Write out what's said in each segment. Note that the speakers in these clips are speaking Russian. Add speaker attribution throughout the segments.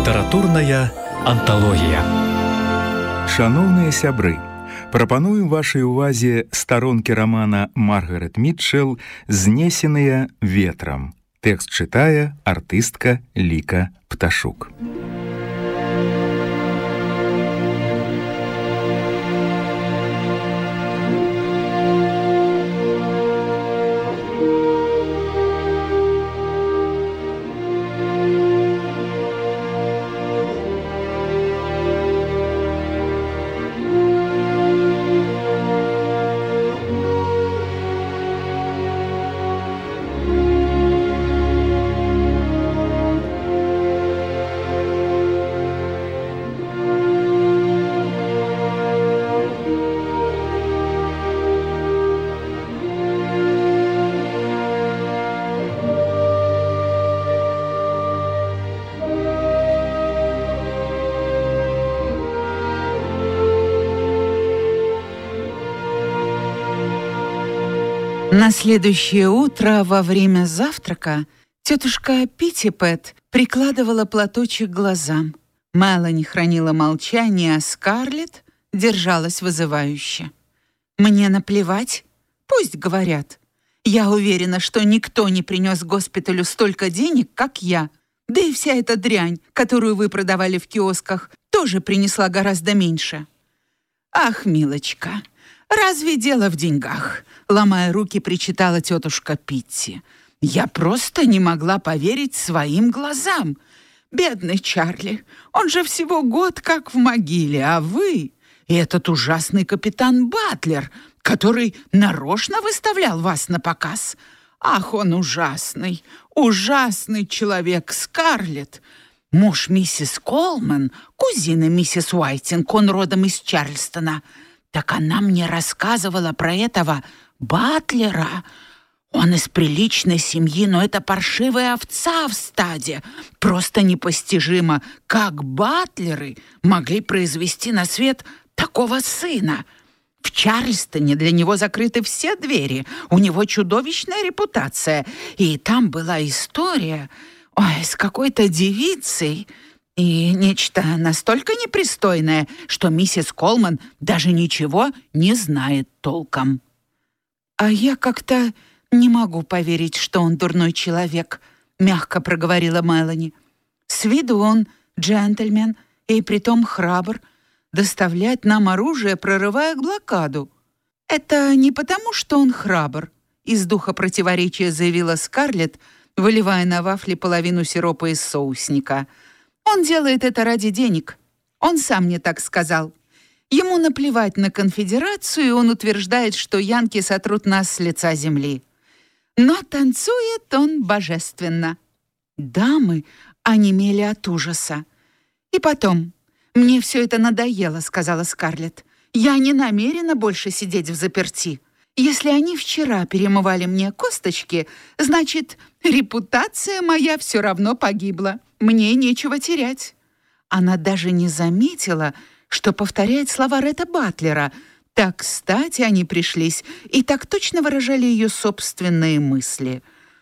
Speaker 1: Літаратурная анталогія.
Speaker 2: Шановныя сябры, прапануем вашай увазе старонкі рамана Маргарет Мітчэл «Знесеныя ветрам». Тэкст чытае артыстка Ліка Пташук.
Speaker 3: На следующее утро во время завтрака тетушка Питтипэт прикладывала платочек к глазам. Мелани хранила молчание, а Скарлетт держалась вызывающе. «Мне наплевать, пусть говорят. Я уверена, что никто не принес госпиталю столько денег, как я. Да и вся эта дрянь, которую вы продавали в киосках, тоже принесла гораздо меньше». «Ах, милочка, разве дело в деньгах?» Ломая руки, причитала тетушка Питти. «Я просто не могла поверить своим глазам. Бедный Чарли, он же всего год как в могиле, а вы и этот ужасный капитан Батлер, который нарочно выставлял вас на показ. Ах, он ужасный, ужасный человек, Скарлетт. Муж миссис Колман, кузина миссис Уайтинг, он родом из Чарльстона. Так она мне рассказывала про этого Батлера. Он из приличной семьи, но это паршивая овца в стаде. Просто непостижимо, как Батлеры могли произвести на свет такого сына. В Чарльстоне для него закрыты все двери. У него чудовищная репутация. И там была история, с какой-то девицей. И нечто настолько непристойное, что миссис Колман даже ничего не знает толком. «А я как-то не могу поверить, что он дурной человек», — мягко проговорила Мелани. «С виду он джентльмен и притом храбр, доставлять нам оружие, прорывая блокаду. Это не потому, что он храбр», — из духа противоречия заявила Скарлетт, выливая на вафли половину сиропа из соусника. «Он делает это ради денег. Он сам мне так сказал. Ему наплевать на конфедерацию, и он утверждает, что янки сотрут нас с лица земли. Но танцует он божественно». Дамы онемели от ужаса. «И потом, мне все это надоело», — сказала Скарлетт. «Я не намерена больше сидеть взаперти. Если они вчера перемывали мне косточки, значит, репутация моя все равно погибла. Мне нечего терять». Она даже не заметила, что повторяет слова Ретта Батлера. Так кстати они пришлись и так точно выражали ее собственные мысли.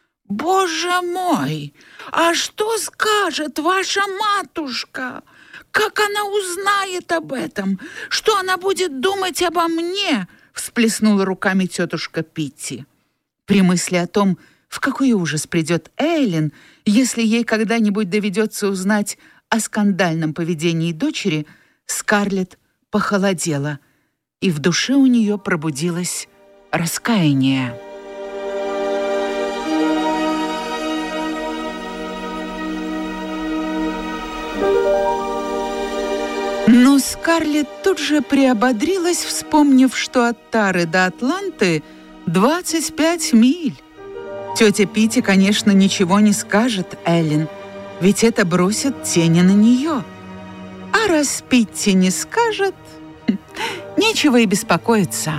Speaker 3: «Боже мой, а что скажет ваша матушка? Как она узнает об этом? Что она будет думать обо мне?» всплеснула руками тетушка Питти. При мысли о том, в какой ужас придет Эйлин, если ей когда-нибудь доведется узнать о скандальном поведении дочери, Скарлетт похолодела, и в душе у нее пробудилось раскаяние. Но Скарлетт тут же приободрилась, вспомнив, что от Тары до Атланты 25 миль. Тетя Питти, конечно, ничего не скажет Эллен, ведь это бросит тень на нее. А раз Питти не скажет, нечего и беспокоиться.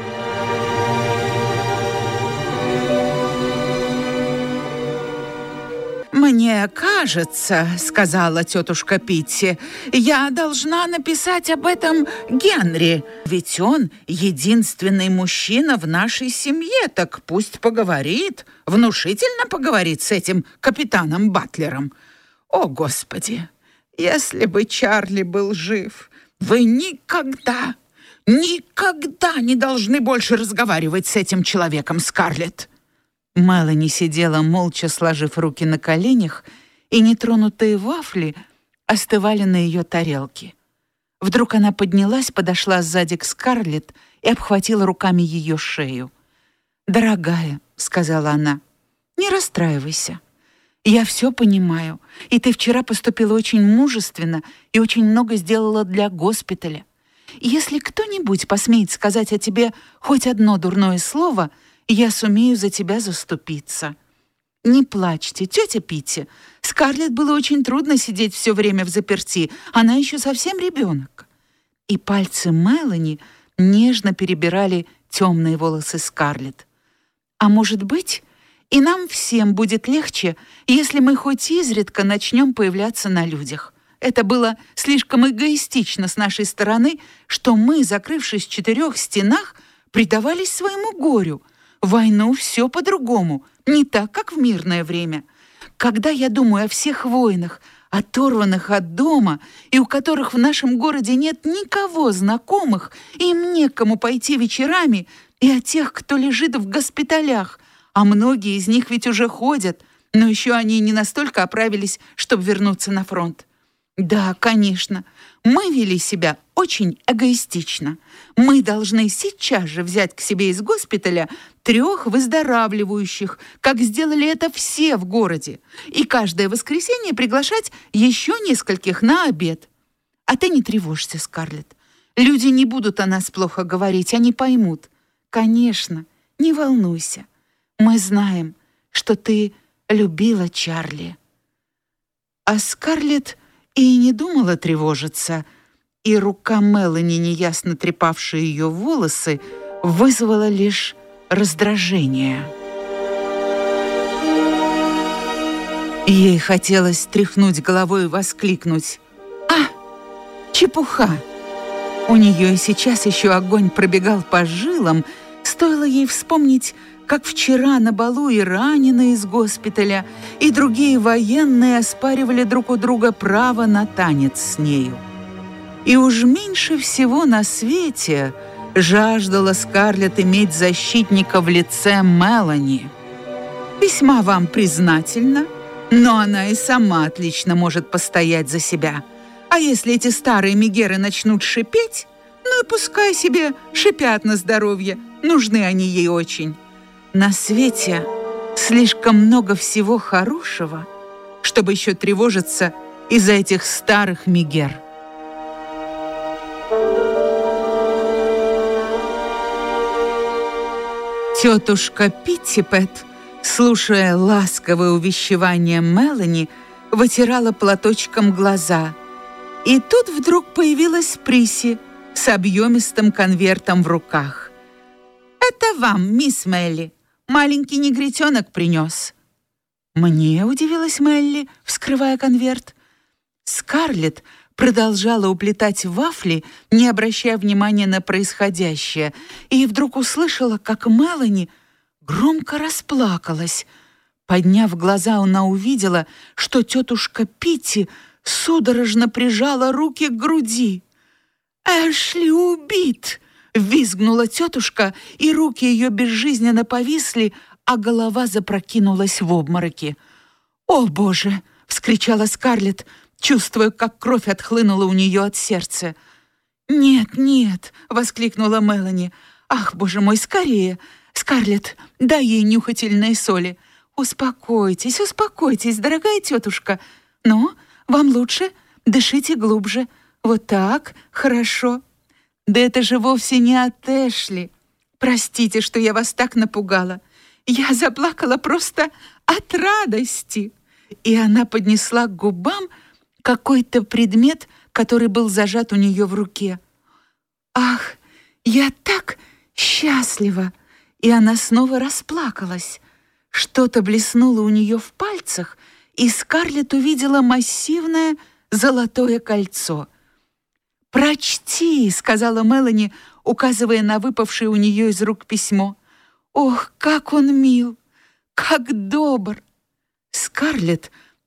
Speaker 3: «Мне кажется, — сказала тетушка Питти, — я должна написать об этом Генри, ведь он единственный мужчина в нашей семье, так пусть поговорит, внушительно поговорит с этим капитаном Батлером. О, Господи! Если бы Чарли был жив, вы никогда не должны больше разговаривать с этим человеком, Скарлетт. Мелани сидела молча, сложив руки на коленях, и нетронутые вафли остывали на ее тарелке. Вдруг она поднялась, подошла сзади к Скарлетт и обхватила руками ее шею. «Дорогая», — сказала она, — «не расстраивайся. Я все понимаю, и ты вчера поступила очень мужественно и очень много сделала для госпиталя. Если кто-нибудь посмеет сказать о тебе хоть одно дурное слово, я сумею за тебя заступиться. Не плачьте, тетя Питти. Скарлетт было очень трудно сидеть все время взаперти, она еще совсем ребенок». И пальцы Мелани нежно перебирали темные волосы Скарлетт. «А может быть, и нам всем будет легче, если мы хоть изредка начнем появляться на людях. Это было слишком эгоистично с нашей стороны, что мы, закрывшись в 4 стенах, предавались своему горю. В войну все по-другому, не так, как в мирное время. Когда я думаю о всех воинах, оторванных от дома, и у которых в нашем городе нет никого знакомых, и им некому пойти вечерами, и о тех, кто лежит в госпиталях, а многие из них ведь уже ходят, но еще они не настолько оправились, чтобы вернуться на фронт. Да, конечно, мы вели себя очень эгоистично. Мы должны сейчас же взять к себе из госпиталя 3 выздоравливающих, как сделали это все в городе, и каждое воскресенье приглашать еще нескольких на обед. А ты не тревожься, Скарлетт. Люди не будут о нас плохо говорить, они поймут. Конечно, не волнуйся. Мы знаем, что ты любила Чарли». А Скарлетт и не думала тревожиться, и рука Мелани, неясно трепавшая ее волосы, вызвала лишь раздражение. Ей хотелось тряхнуть головой и воскликнуть: «А, чепуха!» У нее и сейчас еще огонь пробегал по жилам, стоило ей вспомнить, как вчера на балу и раненые из госпиталя, и другие военные оспаривали друг у друга право на танец с нею. И уж меньше всего на свете жаждала Скарлетт иметь защитника в лице Мелани. Весьма вам признательна, но она и сама отлично может постоять за себя. А если эти старые мегеры начнут шипеть, ну и пускай себе шипят на здоровье, нужны они ей очень. На свете слишком много всего хорошего, чтобы еще тревожиться из-за этих старых мегер. Тетушка Питтипэт, слушая ласковое увещевание Мелани, вытирала платочком глаза. И тут вдруг появилась Присси с объемистым конвертом в руках. «Это вам, мисс Мелли. Маленький негритенок принес». «Мне?» — удивилась Мелли, вскрывая конверт. Скарлетт продолжала уплетать вафли, не обращая внимания на происходящее, и вдруг услышала, как Мелани громко расплакалась. Подняв глаза, она увидела, что тетушка Питти судорожно прижала руки к груди. «Эшли убит!» — визгнула тетушка, и руки ее безжизненно повисли, а голова запрокинулась в обмороке. «О, Боже!» — вскричала Скарлетт, чувствуя, как кровь отхлынула у нее от сердца. «Нет, нет!» — воскликнула Мелани. «Ах, Боже мой, скорее! Скарлетт, дай ей нюхательные соли. Успокойтесь, успокойтесь, дорогая тетушка. Ну, вам лучше? Дышите глубже. Вот так, хорошо. Да это же вовсе не от Эшли. Простите, что я вас так напугала. Я заплакала просто от радости». И она поднесла к губам какой-то предмет, который был зажат у нее в руке. «Ах, я так счастлива!» И она снова расплакалась. Что-то блеснуло у нее в пальцах, и Скарлетт увидела массивное золотое кольцо. «Прочти», — сказала Мелани, указывая на выпавшее у нее из рук письмо. «Ох, как он мил! Как добр!» Скарлетт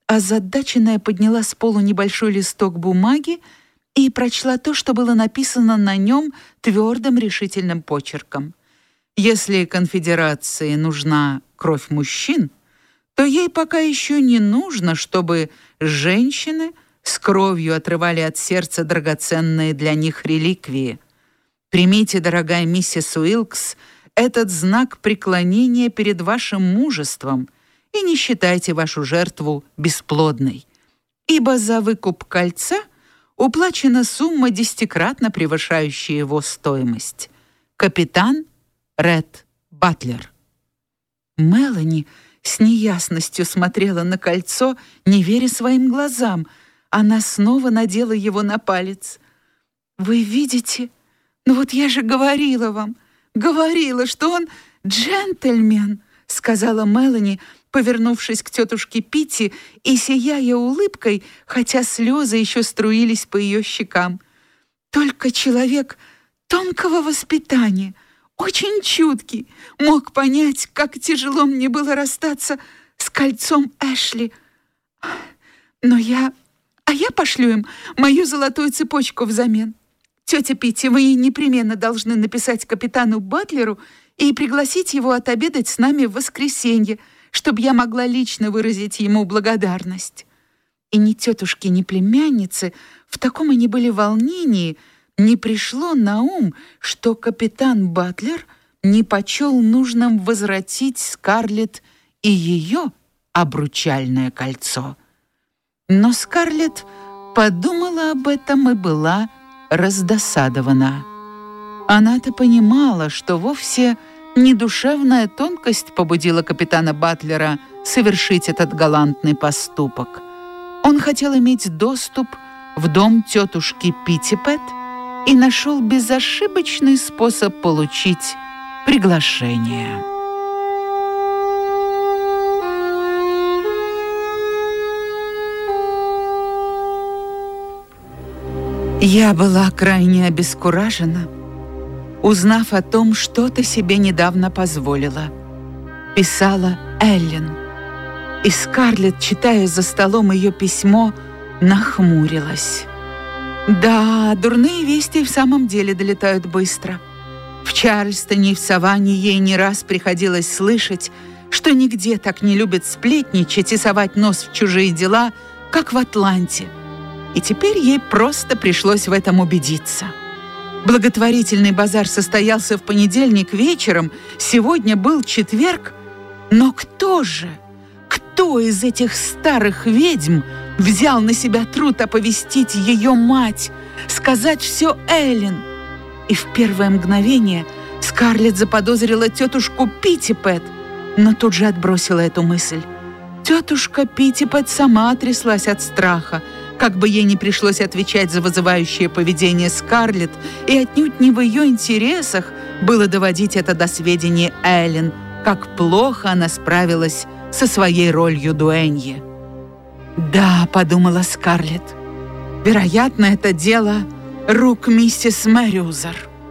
Speaker 3: озадаченная подняла с полу небольшой листок бумаги и прочла то, что было написано на нем твердым решительным почерком. Если конфедерации нужна кровь мужчин, то ей пока еще не нужно, чтобы женщины с кровью отрывали от сердца драгоценные для них реликвии. Примите, дорогая миссис Уилкс, этот знак преклонения перед вашим мужеством и не считайте вашу жертву бесплодной, ибо за выкуп кольца уплачена сумма, 10-кратно превышающая его стоимость. Капитан Ред Батлер. Мелани с неясностью смотрела на кольцо, не веря своим глазам. Она снова надела его на палец. «Вы видите? Ну вот я же говорила вам, что он джентльмен», сказала Мелани, повернувшись к тетушке Питти и сияя улыбкой, хотя слезы еще струились по ее щекам. «Только человек тонкого воспитания, очень чуткий, мог понять, как тяжело мне было расстаться с кольцом Эшли. Но я пошлю им мою золотую цепочку взамен. Тетя Питти, вы непременно должны написать капитану Батлеру и пригласить его отобедать с нами в воскресенье, чтобы я могла лично выразить ему благодарность». И ни тетушке, ни племяннице в таком они были волнении не пришло на ум, что капитан Батлер не почел нужным возвратить Скарлетт и ее обручальное кольцо. Но Скарлетт подумала об этом и была раздосадована. Она-то понимала, что вовсе не душевная тонкость побудила капитана Батлера совершить этот галантный поступок. Он хотел иметь доступ в дом тетушки Питтипэт и нашел безошибочный способ получить приглашение. Я была крайне обескуражена, узнав о том, что ты себе недавно позволила. Писала Эллен. И Скарлетт, читая за столом ее письмо, нахмурилась. Да, дурные вести в самом деле долетают быстро. В Чарльстоне и в Саванне ей не раз приходилось слышать, что нигде так не любят сплетничать и совать нос в чужие дела, как в Атланте. И теперь ей просто пришлось в этом убедиться. Благотворительный базар состоялся в понедельник вечером, сегодня был четверг. Но кто из этих старых ведьм взял на себя труд оповестить ее мать, сказать все Эллен? И в первое мгновение Скарлетт заподозрила тетушку Питтипэт, но тут же отбросила эту мысль. Тетушка Питтипэт сама тряслась от страха, как бы ей не пришлось отвечать за вызывающее поведение Скарлетт, и отнюдь не в ее интересах было доводить это до сведения Эллен, как плохо она справилась со своей ролью дуэньи. «Да», — подумала Скарлетт, — «вероятно, это дело рук миссис Мэрюзер».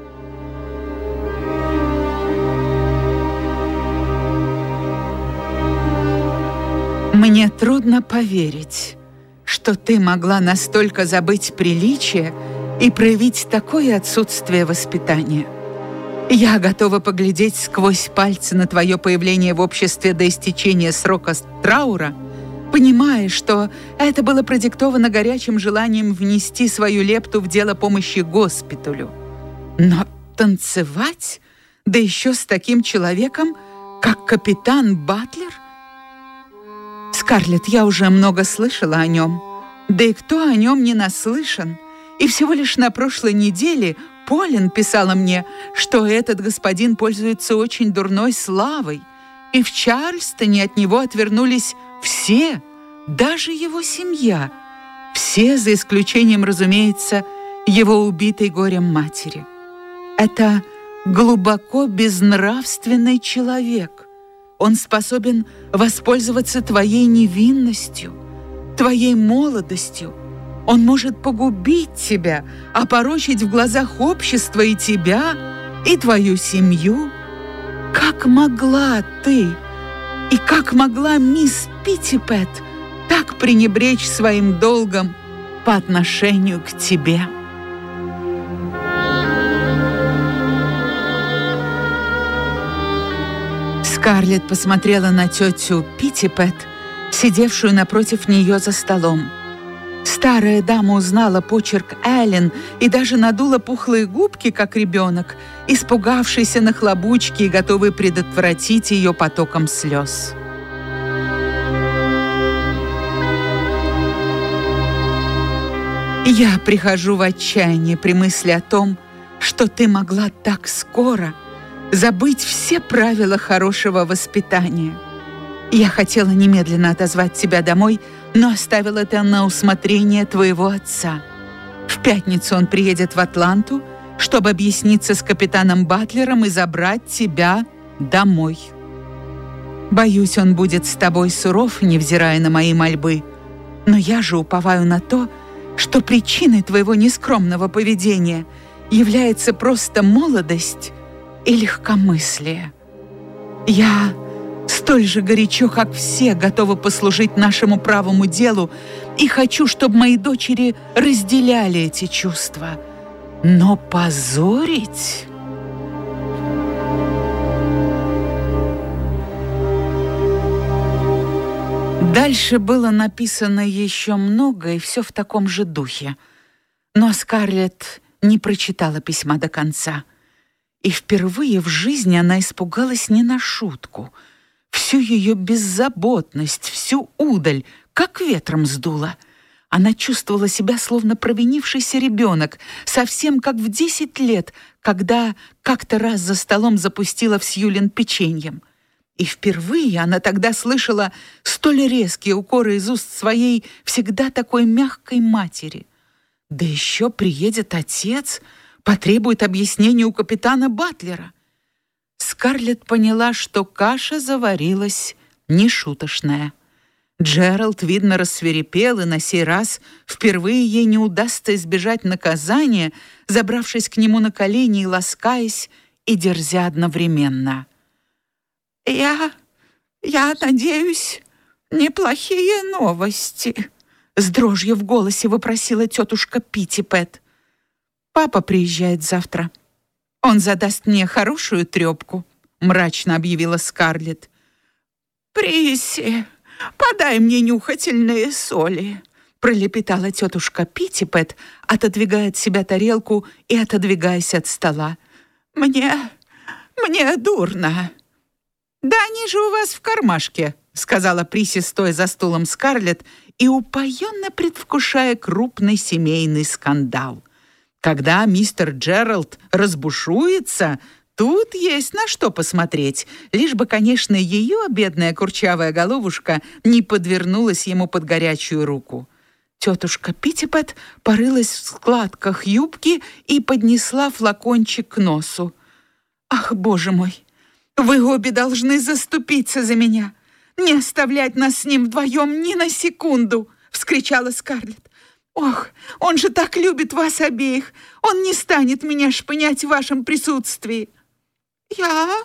Speaker 3: «Мне трудно поверить, что ты могла настолько забыть приличие и проявить такое отсутствие воспитания. Я готова поглядеть сквозь пальцы на твое появление в обществе до истечения срока траура, понимая, что это было продиктовано горячим желанием внести свою лепту в дело помощи госпиталю. Но танцевать, да еще с таким человеком, как капитан Батлер? Скарлетт, я уже много слышала о нем. Да и кто о нем не наслышан? И всего лишь на прошлой неделе Полин писала мне, что этот господин пользуется очень дурной славой, и в Чарльстоне от него отвернулись все, даже его семья. Все, за исключением, разумеется, его убитой горем матери. Это глубоко безнравственный человек. Он способен воспользоваться твоей невинностью, твоей молодостью. Он может погубить тебя, опорочить в глазах общества и тебя, и твою семью. Как могла ты и как могла мисс Питтипэт так так пренебречь своим долгом по отношению к тебе. Скарлетт посмотрела на тетю Питтипэт, сидевшую напротив нее за столом. Старая дама узнала почерк Эллен и даже надула пухлые губки, как ребенок, испугавшийся нахлобучки и готовый предотвратить ее потоком слез. Я прихожу в отчаяние при мысли о том, что ты могла так скоро забыть все правила хорошего воспитания. Я хотела немедленно отозвать тебя домой, но оставила это на усмотрение твоего отца. В пятницу он приедет в Атланту, чтобы объясниться с капитаном Батлером и забрать тебя домой. Боюсь, он будет с тобой суров, невзирая на мои мольбы, но я же уповаю на то, что причиной твоего нескромного поведения является просто молодость и легкомыслие. Я столь же горячо, как все, готова послужить нашему правому делу и хочу, чтобы мои дочери разделяли эти чувства. Но позорить... Дальше было написано еще много, и все в таком же духе. Но Скарлетт не прочитала письма до конца. И впервые в жизни она испугалась не на шутку. Всю ее беззаботность, всю удаль, как ветром сдуло. Она чувствовала себя словно провинившийся ребенок, совсем как в 10 лет, когда как-то раз за столом запустила в Сьюлин печеньем. И впервые она тогда слышала столь резкие укоры из уст своей всегда такой мягкой матери. Да еще приедет отец, потребует объяснения у капитана Батлера. Скарлетт поняла, что каша заварилась нешуточная. Джеральд, видно, рассвирепел, и на сей раз впервые ей не удастся избежать наказания, забравшись к нему на колени и ласкаясь, и дерзя одновременно. «Я надеюсь, неплохие новости», — с дрожью в голосе вопросила тетушка Питтипэт. «Папа приезжает завтра. Он задаст мне хорошую трёпку», — мрачно объявила Скарлетт. «Присси, подай мне нюхательные соли», — пролепетала тетушка Питтипэт, отодвигая от себя тарелку и отодвигаясь от стола. «Мне дурно». «Да они же у вас в кармашке», — сказала Присси, стоя за стулом Скарлетт и упоенно предвкушая крупный семейный скандал. Когда мистер Джеральд разбушуется, тут есть на что посмотреть, лишь бы, конечно, ее бедная курчавая головушка не подвернулась ему под горячую руку. Тетушка Питтипэт порылась в складках юбки и поднесла флакончик к носу. «Ах, боже мой! Вы обе должны заступиться за меня, не оставлять нас с ним вдвоем ни на секунду!» — вскричала Скарлетт. «Ох, он же так любит вас обеих! Он не станет меня шпынять в вашем присутствии!» «Я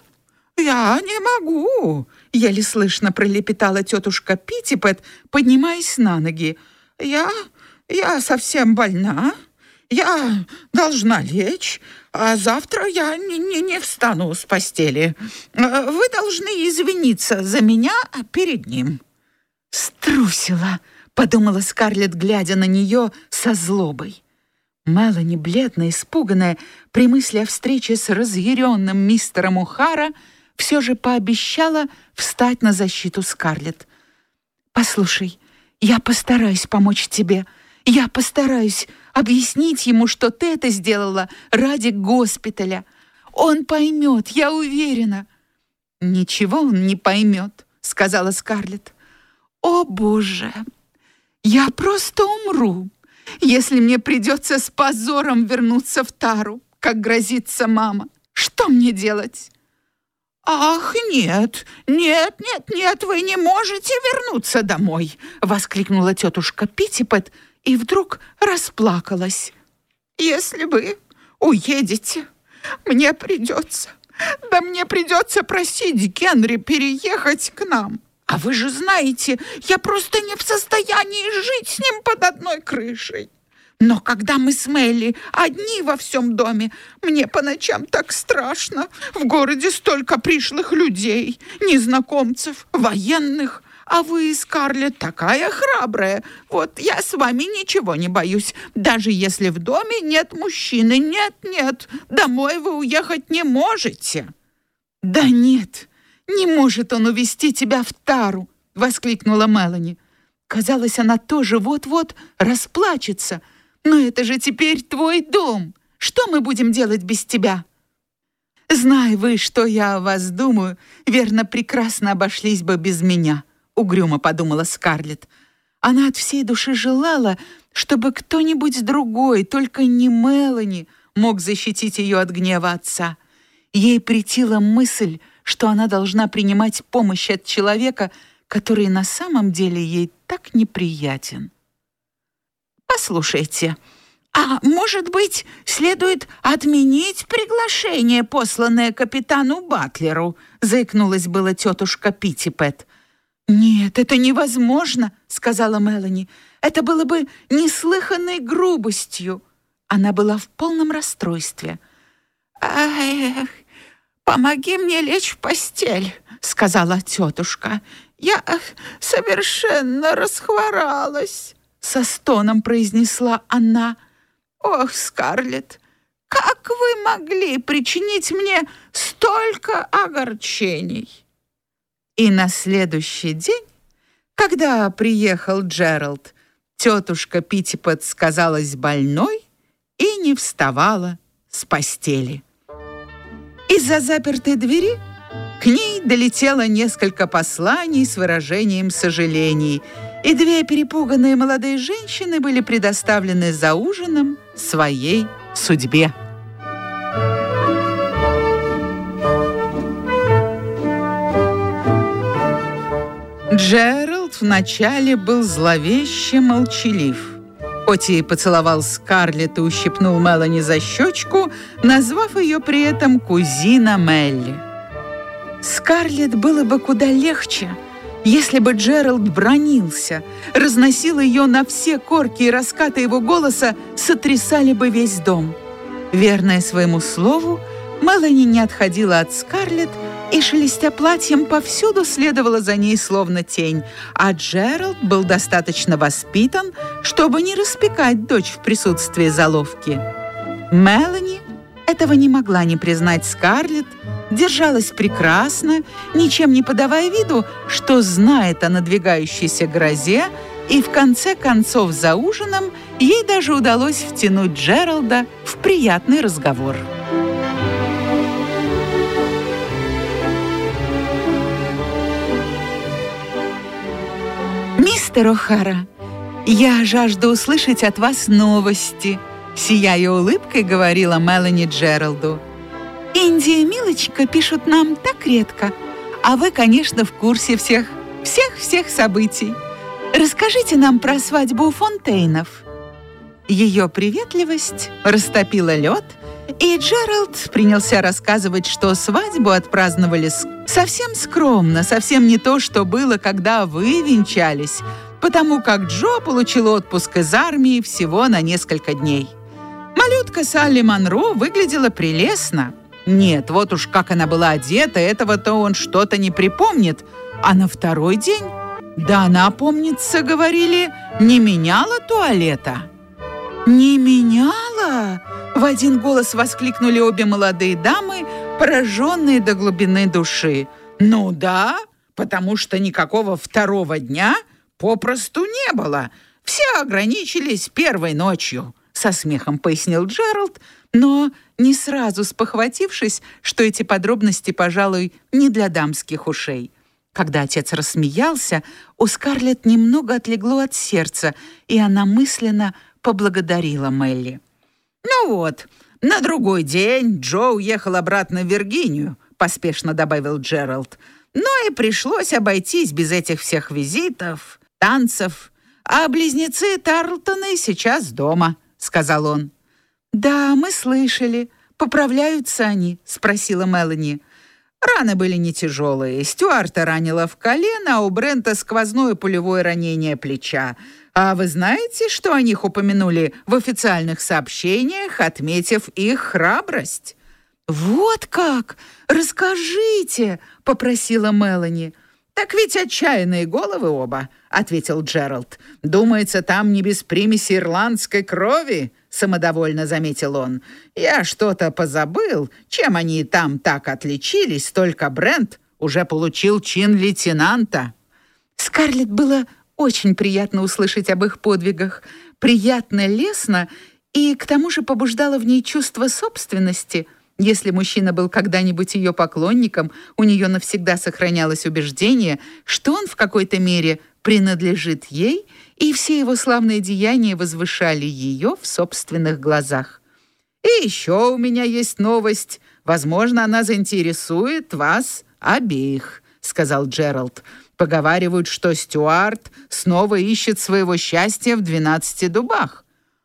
Speaker 3: не могу!» — еле слышно пролепетала тетушка Питтипэт, поднимаясь на ноги. «Я совсем больна. Я должна лечь, а завтра я не встану с постели. Вы должны извиниться за меня перед ним». «Струсила», — подумала Скарлетт, глядя на нее со злобой. Мелани, бледная, испуганная, при мысли о встрече с разъяренным мистером О'Хара, все же пообещала встать на защиту Скарлетт. «Послушай, я постараюсь помочь тебе. Я постараюсь объяснить ему, что ты это сделала ради госпиталя. Он поймет, я уверена». «Ничего он не поймет», — сказала Скарлетт. «О, Боже, я просто умру, если мне придется с позором вернуться в тару, как грозится мама. Что мне делать?» «Ах, нет, вы не можете вернуться домой!» — воскликнула тетушка Питтипэт и вдруг расплакалась. «Если вы уедете, мне придется просить Генри переехать к нам. А вы же знаете, я просто не в состоянии жить с ним под одной крышей. Но когда мы с Мелли одни во всем доме, мне по ночам так страшно. В городе столько пришлых людей, незнакомцев, военных. А вы, Скарлетт, такая храбрая. Вот я с вами ничего не боюсь. Даже если в доме нет мужчины. Нет, домой вы уехать не можете. Да нет, не может он увести тебя в тару, воскликнула Мелани. Казалось, она тоже вот-вот расплачется. Но это же теперь твой дом. Что мы будем делать без тебя? Знай вы, что я о вас думаю, верно, прекрасно обошлись бы без меня, угрюмо подумала Скарлетт. Она от всей души желала, чтобы кто-нибудь другой, только не Мелани, мог защитить ее от гнева отца. Ей претила мысль, что она должна принимать помощь от человека, который на самом деле ей так неприятен. «Послушайте, а может быть, следует отменить приглашение, посланное капитану Батлеру?» заикнулась была тетушка Питтипэт. «Нет, это невозможно», — сказала Мелани. «Это было бы неслыханной грубостью». Она была в полном расстройстве. «Эх, помоги мне лечь в постель», — сказала тетушка. «Я совершенно расхворалась», — со стоном произнесла она. «Ох, Скарлетт, как вы могли причинить мне столько огорчений?» И на следующий день, когда приехал Джеральд, тетушка Питтипэт сказалась больной и не вставала с постели. Из-за запертой двери к ней долетело несколько посланий с выражением сожалений, и две перепуганные молодые женщины были предоставлены за ужином своей судьбе. Джеральд вначале был зловеще молчалив. Хоть и поцеловал Скарлетт и ущипнул Мелани за щечку, назвав ее при этом кузина Мелли. Скарлетт было бы куда легче, если бы Джеральд бранился, разносил ее на все корки, и раскаты его голоса сотрясали бы весь дом. Верная своему слову, Мелани не отходила от Скарлетт и, шелестя платьем, повсюду следовала за ней словно тень, а Джеральд был достаточно воспитан, чтобы не распекать дочь в присутствии заловки. Мелани этого не могла не признать Скарлетт, держалась прекрасно, ничем не подавая виду, что знает о надвигающейся грозе, и в конце концов за ужином ей даже удалось втянуть Джералда в приятный разговор. «Мистер О'Хара, я жажду услышать от вас новости», сияя улыбкой, говорила Мелани Джералду. «Инди и Милочка пишут нам так редко, а вы, конечно, в курсе всех событий. Расскажите нам про свадьбу Фонтейнов». Ее приветливость растопила лед, и Джеральд принялся рассказывать, что свадьбу отпраздновали совсем скромно, совсем не то, что было, когда вы венчались, потому как Джо получил отпуск из армии всего на несколько дней. Малютка Салли Монро выглядела прелестно. Нет, вот уж как она была одета, этого-то он что-то не припомнит. А на второй день, да она, помнится, говорили, не меняла туалета. «Не меняла?» — в один голос воскликнули обе молодые дамы, пораженные до глубины души. «Ну да, потому что никакого второго дня попросту не было. Все ограничились первой ночью», — со смехом пояснил Джеральд, но не сразу спохватившись, что эти подробности, пожалуй, не для дамских ушей. Когда отец рассмеялся, у Скарлетт немного отлегло от сердца, и она мысленно поблагодарила Мелли. «Ну вот, на другой день Джо уехал обратно в Виргинию», — поспешно добавил Джеральд. «Но и пришлось обойтись без этих всех визитов, танцев. А близнецы Тарлтоны сейчас дома», — сказал он. «Да, мы слышали. Поправляются они?» — спросила Мелани. Раны были не тяжелые. Стюарта ранило в колено, а у Брента сквозное пулевое ранение плеча. А вы знаете, что о них упомянули в официальных сообщениях, отметив их храбрость? «Вот как! Расскажите!» — попросила Мелани. «Так ведь отчаянные головы оба», — ответил Джеральд. «Думается, там не без примеси ирландской крови», — самодовольно заметил он. «Я что-то позабыл, чем они там так отличились, только Брент уже получил чин лейтенанта». Скарлетт было очень приятно услышать об их подвигах, приятно, лестно, и к тому же побуждало в ней чувство собственности. Если мужчина был когда-нибудь ее поклонником, у нее навсегда сохранялось убеждение, что он в какой-то мере принадлежит ей, и все его славные деяния возвышали ее в собственных глазах. «И еще у меня есть новость. Возможно, она заинтересует вас обеих», — сказал Джеральд. «Поговаривают, что Стюарт снова ищет своего счастья в 12 дубах».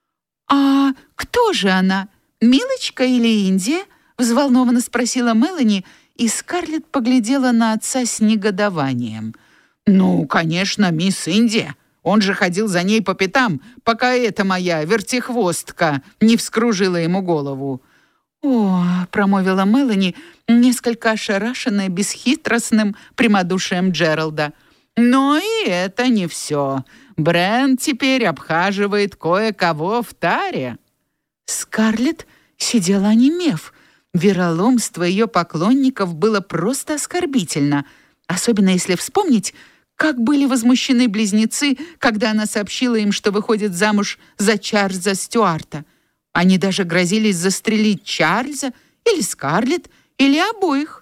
Speaker 3: «А кто же она? Милочка или Индия?» — взволнованно спросила Мелани, и Скарлетт поглядела на отца с негодованием. «Ну, конечно, мисс Индия. Он же ходил за ней по пятам, пока эта моя вертихвостка не вскружила ему голову». «О», — промолвила Мелани, несколько ошарашенная бесхитростным прямодушием Джералда. «Но и это не все. Брент теперь обхаживает кое-кого в таре». Скарлетт сидела онемев. Вероломство ее поклонников было просто оскорбительно, особенно если вспомнить, как были возмущены близнецы, когда она сообщила им, что выходит замуж за Чарльза Стюарта. Они даже грозились застрелить Чарльза или Скарлетт, или обоих.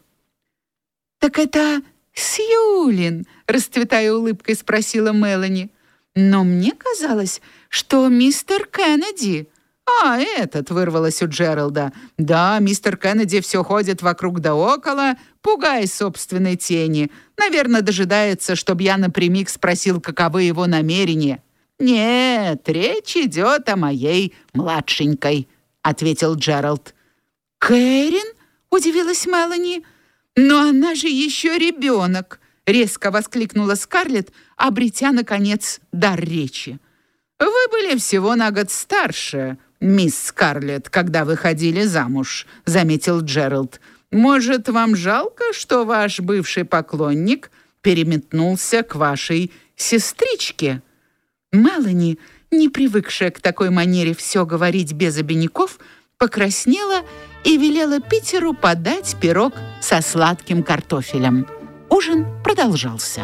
Speaker 3: «Так это Сьюлин?» — расцветая улыбкой, спросила Мелани. «Но мне казалось, что мистер Кеннеди...» «А, этот!» — вырвалось у Джералда. «Да, мистер Кеннеди все ходит вокруг да около, пугая собственной тени. Наверное, дожидается, чтобы я напрямик спросил, каковы его намерения». «Нет, речь идет о моей младшенькой», — ответил Джеральд. «Кэрин?» — удивилась Мелани. «Но она же еще ребенок!» — резко воскликнула Скарлетт, обретя, наконец, дар речи. «Вы были всего на год старше, мисс Скарлетт, когда выходили замуж», — заметил Джеральд. «Может, вам жалко, что ваш бывший поклонник переметнулся к вашей сестричке?» Мелани, не привыкшая к такой манере все говорить без обиняков, покраснела и велела Питеру подать пирог со сладким картофелем. Ужин продолжался.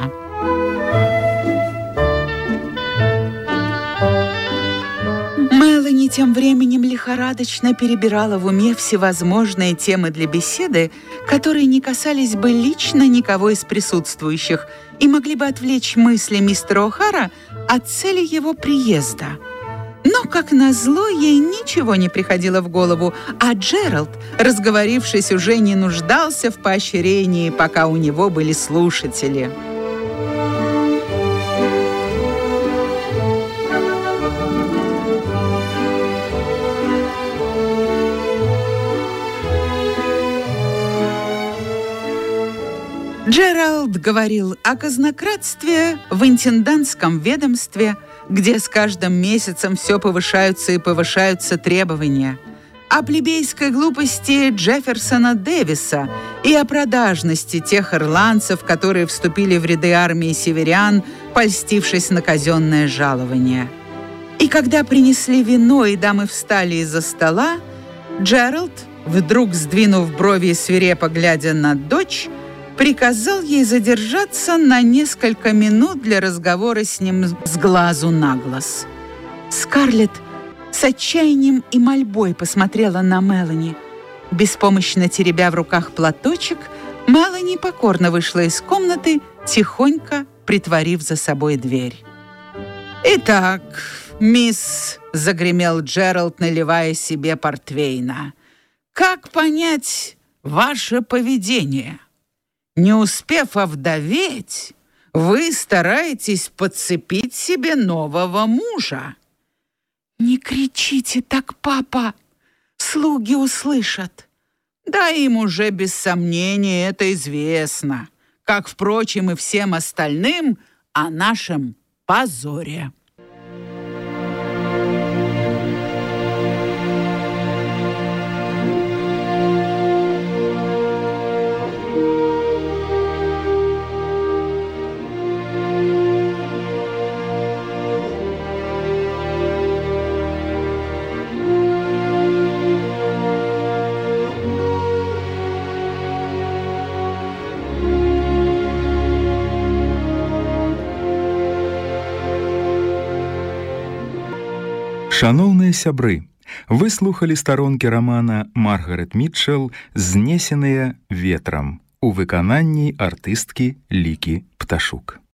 Speaker 3: Мелани тем временем лихорадочно перебирала в уме всевозможные темы для беседы, которые не касались бы лично никого из присутствующих и могли бы отвлечь мысли мистера О'Хара от цели его приезда. Но, как назло, ей ничего не приходило в голову, а Джеральд, разговорившись, уже не нуждался в поощрении, пока у него были слушатели. Джеральд говорил о казнократстве в интендантском ведомстве, где с каждым месяцем все повышаются и повышаются требования, о плебейской глупости Джефферсона Дэвиса и о продажности тех ирландцев, которые вступили в ряды армии северян, польстившись на казенное жалование. И когда принесли вино и дамы встали из-за стола, Джеральд, вдруг сдвинув брови и свирепо глядя на дочь, приказал ей задержаться на несколько минут для разговора с ним с глазу на глаз. Скарлетт с отчаянием и мольбой посмотрела на Мелани. Беспомощно теребя в руках платочек, Мелани покорно вышла из комнаты, тихонько притворив за собой дверь. «Итак, мисс», — загремел Джеральд, наливая себе портвейна, «как понять ваше поведение? Не успев овдоветь, вы стараетесь подцепить себе нового мужа». «Не кричите так, папа! Слуги услышат». Да им уже без сомнения это известно, как, впрочем, и всем остальным о нашем позоре.
Speaker 2: Шаноўныя сябры, вы слухалі старонкі рамана Маргарет Мітчэл «Знесеныя ветрам» у выкананні артысткі Лікі Пташук.